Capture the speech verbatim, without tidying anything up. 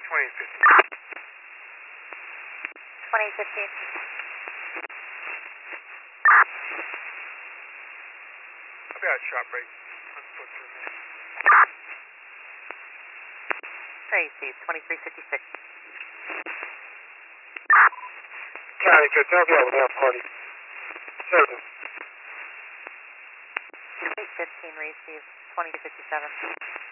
twenty fifty. twenty fifteen. I'll be out shop break on foot for a minute. Tracy, twenty-three fifty-six. County Philadelphia, without party. Service. eight fifteen received, twenty fifty-seven.